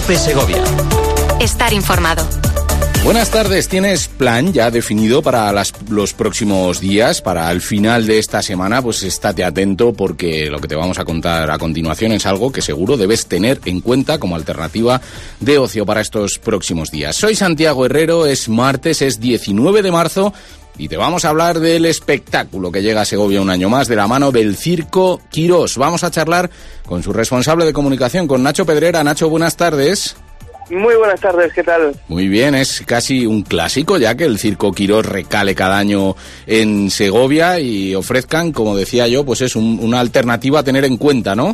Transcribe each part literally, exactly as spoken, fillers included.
COPE Segovia. Estar informado. Buenas tardes. ¿Tienes plan ya definido para las, los próximos días? Para el final de esta semana, pues estate atento porque lo que te vamos a contar a continuación es algo que seguro debes tener en cuenta como alternativa de ocio para estos próximos días. Soy Santiago Herrero, es martes, es diecinueve de marzo y te vamos a hablar del espectáculo que llega a Segovia un año más de la mano del Circo Quirós. Vamos a charlar con su responsable de comunicación, con Nacho Pedrera. Nacho, buenas tardes. Muy buenas tardes, ¿qué tal? Muy bien, es casi un clásico ya que el Circo Quirós recale cada año en Segovia y ofrezcan, como decía yo, pues es un, una alternativa a tener en cuenta, ¿no?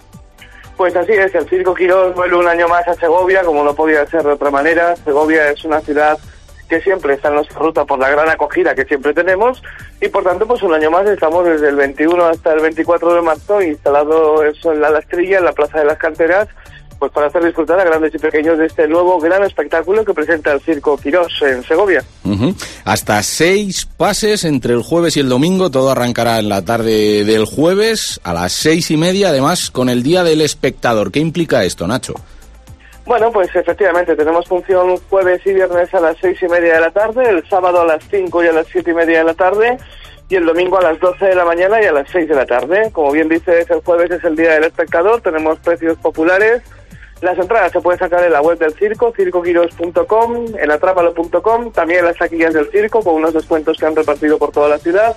Pues así es, el Circo Quirós vuelve un año más a Segovia, como no podía ser de otra manera. Segovia es una ciudad que siempre está en nuestra ruta por la gran acogida que siempre tenemos y por tanto pues un año más estamos desde el veintiuno hasta el veinticuatro de marzo instalado eso en la Lastrilla, en la Plaza de las Canteras, pues para hacer disfrutar a grandes y pequeños de este nuevo gran espectáculo que presenta el Circo Quirós en Segovia. Uh-huh. Hasta seis pases entre el jueves y el domingo, todo arrancará en la tarde del jueves a las seis y media, además con el Día del Espectador. ¿Qué implica esto, Nacho? Bueno, pues efectivamente tenemos función jueves y viernes a las seis y media de la tarde, el sábado a las cinco y a las siete y media de la tarde, y el domingo a las doce de la mañana y a las seis de la tarde. Como bien dices, el jueves es el Día del Espectador, tenemos precios populares. Las entradas se pueden sacar en la web del circo, circo quirós punto com, en atrápalo punto com, también en las taquillas del circo, con unos descuentos que han repartido por toda la ciudad.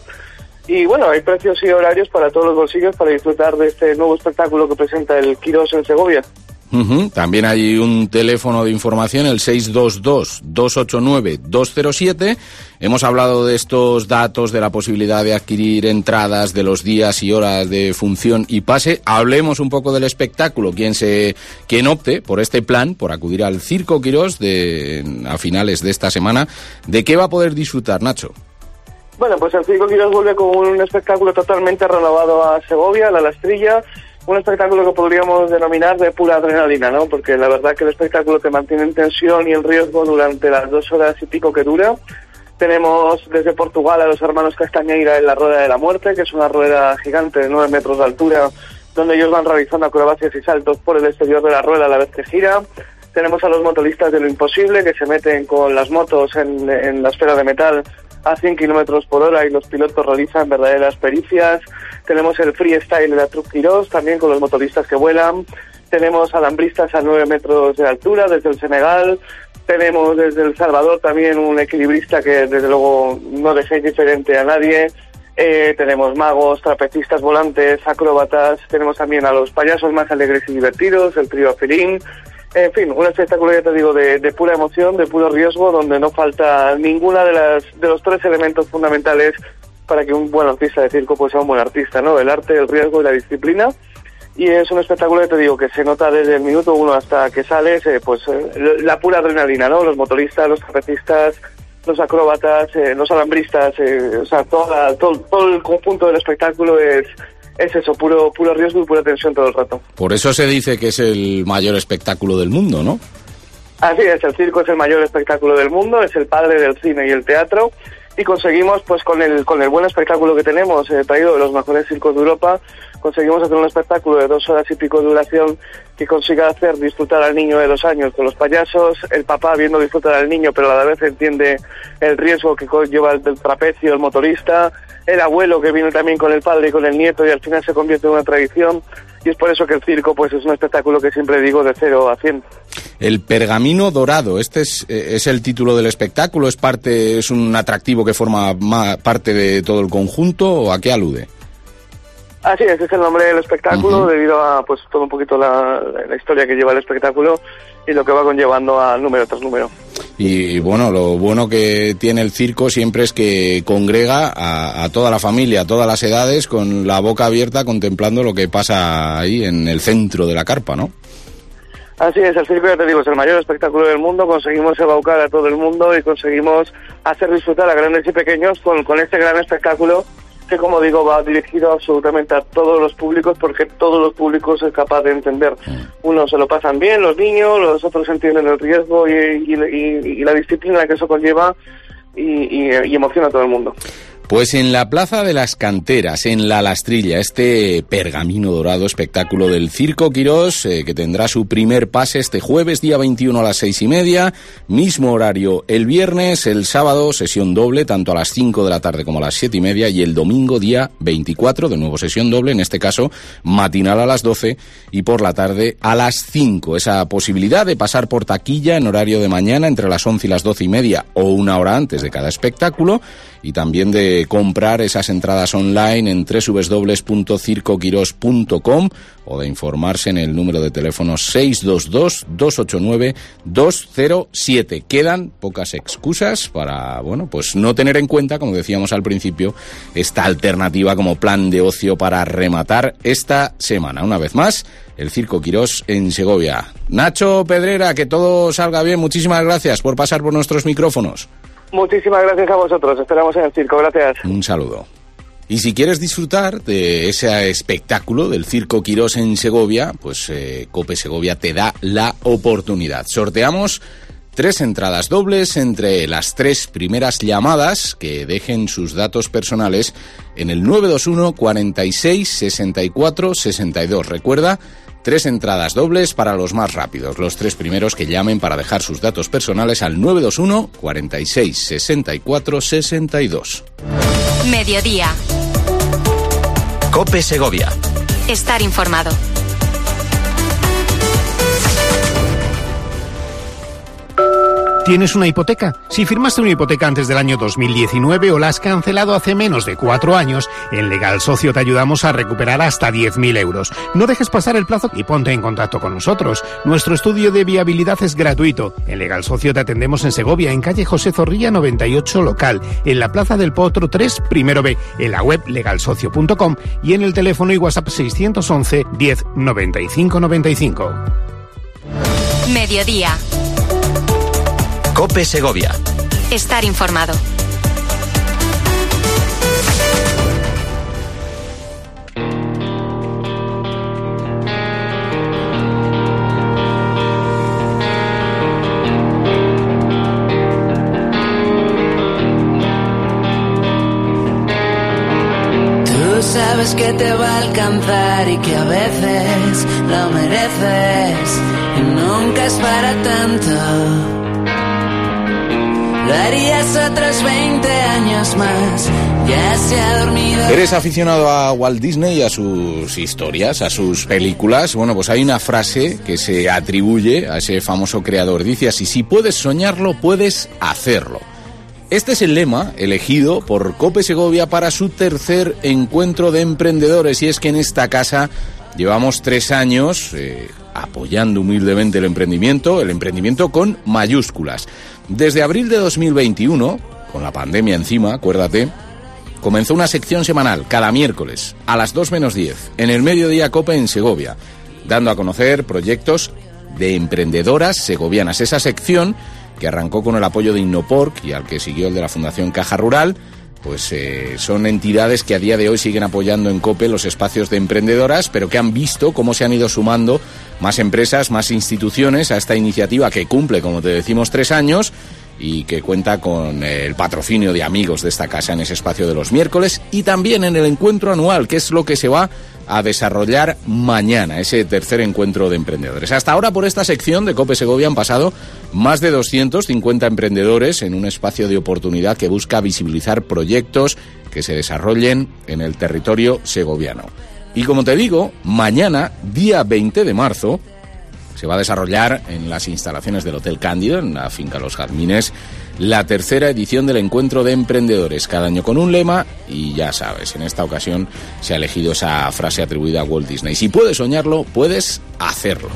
Y bueno, hay precios y horarios para todos los bolsillos para disfrutar de este nuevo espectáculo que presenta el Quirós en Segovia. Uh-huh. También hay un teléfono de información, el seis dos dos, dos ocho nueve, dos cero siete. Hemos hablado de estos datos, de la posibilidad de adquirir entradas, de los días y horas de función y pase. Hablemos un poco del espectáculo. Quien se, quien opte por este plan, por acudir al Circo Quirós de, a finales de esta semana, ¿de qué va a poder disfrutar, Nacho? Bueno, pues el Circo Quirós vuelve con un espectáculo totalmente renovado a Segovia, a la Lastrilla. Un espectáculo que podríamos denominar de pura adrenalina, ¿no? Porque la verdad que el espectáculo te mantiene en tensión y en riesgo durante las dos horas y pico que dura. Tenemos desde Portugal a los hermanos Castañeira en la Rueda de la Muerte, que es una rueda gigante de nueve metros de altura, donde ellos van realizando acrobacias y saltos por el exterior de la rueda a la vez que gira. Tenemos a los motoristas de lo imposible, que se meten con las motos en, en la esfera de metal a cien kilómetros por hora y los pilotos realizan verdaderas pericias. Tenemos el freestyle de la Truc Quirós, también con los motoristas que vuelan. Tenemos alambristas a nueve metros de altura desde el Senegal. Tenemos desde El Salvador también un equilibrista que desde luego no deja indiferente a nadie. Eh, tenemos magos, trapecistas volantes, acróbatas. Tenemos también a los payasos más alegres y divertidos, el trío Felín. En fin, un espectáculo, ya te digo, de, de pura emoción, de puro riesgo, donde no falta ninguna de las de los tres elementos fundamentales para que un buen artista de circo pues sea un buen artista, ¿no? El arte, el riesgo y la disciplina. Y es un espectáculo, ya te digo, que se nota desde el minuto uno hasta que sales, eh, pues eh, la pura adrenalina, ¿no? Los motoristas, los trapecistas, los acróbatas, eh, los alambristas, eh, o sea, toda, todo, todo el conjunto del espectáculo es... Es eso, puro puro riesgo y pura tensión todo el rato. Por eso se dice que es el mayor espectáculo del mundo, ¿no? Así es, el circo es el mayor espectáculo del mundo, es el padre del cine y el teatro, y conseguimos, pues con el con el buen espectáculo que tenemos, eh, traído de los mejores circos de Europa, conseguimos hacer un espectáculo de dos horas y pico de duración que consiga hacer disfrutar al niño de dos años con los payasos, el papá viendo disfrutar al niño, pero a la vez entiende el riesgo que lleva el del trapecio, el motorista, el abuelo que viene también con el padre y con el nieto y al final se convierte en una tradición. Y es por eso que el circo pues es un espectáculo que siempre digo de cero a cien. El Pergamino Dorado, este es, es el título del espectáculo, es parte, es un atractivo que forma parte de todo el conjunto, ¿o a qué alude? Así es, es el nombre del espectáculo, uh-huh. debido a pues todo un poquito la, la historia que lleva el espectáculo y lo que va conllevando a número tras número. Y bueno, lo bueno que tiene el circo siempre es que congrega a, a toda la familia, a todas las edades, con la boca abierta contemplando lo que pasa ahí en el centro de la carpa, ¿no? Así es, el circo, ya te digo, es el mayor espectáculo del mundo, conseguimos embaucar a todo el mundo y conseguimos hacer disfrutar a grandes y pequeños con, con este gran espectáculo que, como digo, va dirigido absolutamente a todos los públicos, porque todos los públicos es capaz de entender. Unos se lo pasan bien, los niños, los otros entienden el riesgo y, y, y, y la disciplina que eso conlleva y, y, y emociona a todo el mundo. Pues en la Plaza de las Canteras, en La Lastrilla, este pergamino dorado espectáculo del Circo Quirós, eh, que tendrá su primer pase este jueves, día veintiuno a las seis y media, mismo horario el viernes, el sábado sesión doble, tanto a las cinco de la tarde como a las siete y media, y el domingo día veinticuatro, de nuevo sesión doble, en este caso matinal a las doce y por la tarde a las cinco. Esa posibilidad de pasar por taquilla en horario de mañana entre las once y las doce y media o una hora antes de cada espectáculo, y también de comprar esas entradas online en doble u doble u doble u punto circo quirós punto com o de informarse en el número de teléfono seis dos dos, dos ocho nueve, dos cero siete. Quedan pocas excusas para, bueno, pues no tener en cuenta, como decíamos al principio, esta alternativa como plan de ocio para rematar esta semana. Una vez más, el Circo Quirós en Segovia. Nacho Pedrera, que todo salga bien. Muchísimas gracias por pasar por nuestros micrófonos. Muchísimas gracias a vosotros, esperamos en el circo, gracias. Un saludo. Y si quieres disfrutar de ese espectáculo del Circo Quirós en Segovia, pues eh, Cope Segovia te da la oportunidad. Sorteamos tres entradas dobles entre las tres primeras llamadas que dejen sus datos personales en el nueve dos uno, cuarenta y seis, sesenta y cuatro, sesenta y dos. Recuerda, tres entradas dobles para los más rápidos, los tres primeros que llamen para dejar sus datos personales al nueve dos uno, cuarenta y seis, sesenta y cuatro, sesenta y dos. Mediodía. Cope Segovia. Estar informado. ¿Tienes una hipoteca? Si firmaste una hipoteca antes del año dos mil diecinueve o la has cancelado hace menos de cuatro años, en Legal Socio te ayudamos a recuperar hasta diez mil euros. No dejes pasar el plazo y ponte en contacto con nosotros. Nuestro estudio de viabilidad es gratuito. En Legal Socio te atendemos en Segovia, en calle José Zorrilla noventa y ocho local, en la Plaza del Potro tres, primero B, en la web legal socio punto com y en el teléfono y WhatsApp seiscientos once, diez, noventa y cinco noventa y cinco. Mediodía. Cope Segovia. Estar informado. Tú sabes que te va a alcanzar y que a veces lo mereces y nunca es para tanto. Lo harías otros veinte años más, ya se ha dormido. ¿Eres aficionado a Walt Disney y a sus historias, a sus películas? Bueno, pues hay una frase que se atribuye a ese famoso creador. Dice así: si puedes soñarlo, puedes hacerlo. Este es el lema elegido por Cope Segovia para su tercer encuentro de emprendedores, y es que en esta casa llevamos tres años eh, apoyando humildemente el emprendimiento, el emprendimiento con mayúsculas. Desde abril de dos mil veintiuno, con la pandemia encima, acuérdate, comenzó una sección semanal cada miércoles a las dos menos diez en el Mediodía Cope en Segovia, dando a conocer proyectos de emprendedoras segovianas. Esa sección, que arrancó con el apoyo de Innoporc y al que siguió el de la Fundación Caja Rural, pues eh, son entidades que a día de hoy siguen apoyando en COPE los espacios de emprendedoras, pero que han visto cómo se han ido sumando más empresas, más instituciones a esta iniciativa que cumple, como te decimos, tres años y que cuenta con el patrocinio de amigos de esta casa en ese espacio de los miércoles y también en el encuentro anual, que es lo que se va a desarrollar mañana, ese tercer encuentro de emprendedores. Hasta ahora, por esta sección de Cope Segovia han pasado más de doscientos cincuenta emprendedores en un espacio de oportunidad que busca visibilizar proyectos que se desarrollen en el territorio segoviano. Y como te digo, mañana, día veinte de marzo, se va a desarrollar en las instalaciones del Hotel Cándido, en la finca Los Jazmines, la tercera edición del Encuentro de Emprendedores, cada año con un lema, y ya sabes, en esta ocasión se ha elegido esa frase atribuida a Walt Disney: si puedes soñarlo, puedes hacerlo.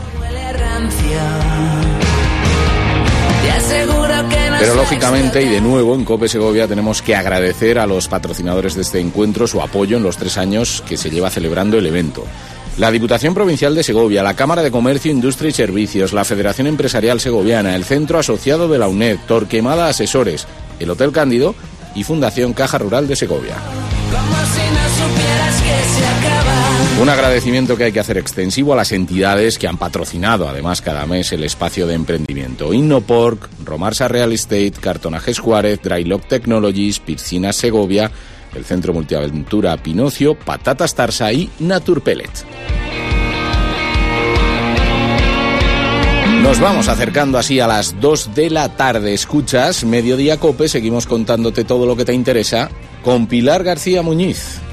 Pero lógicamente, y de nuevo, en Cope Segovia tenemos que agradecer a los patrocinadores de este encuentro su apoyo en los tres años que se lleva celebrando el evento. La Diputación Provincial de Segovia, la Cámara de Comercio, Industria y Servicios, la Federación Empresarial Segoviana, el Centro Asociado de la UNED, Torquemada Asesores, el Hotel Cándido y Fundación Caja Rural de Segovia. Como si no supieras que se acaba. Un agradecimiento que hay que hacer extensivo a las entidades que han patrocinado además cada mes el espacio de emprendimiento: Innoporc, Romarsa Real Estate, Cartonajes Juárez, Drylock Technologies, Piscinas Segovia, el Centro Multiaventura Pinocio, Patatas Tarsa y Naturpellet. Nos vamos acercando así a las dos de la tarde. Escuchas Mediodía Cope, seguimos contándote todo lo que te interesa con Pilar García Muñiz.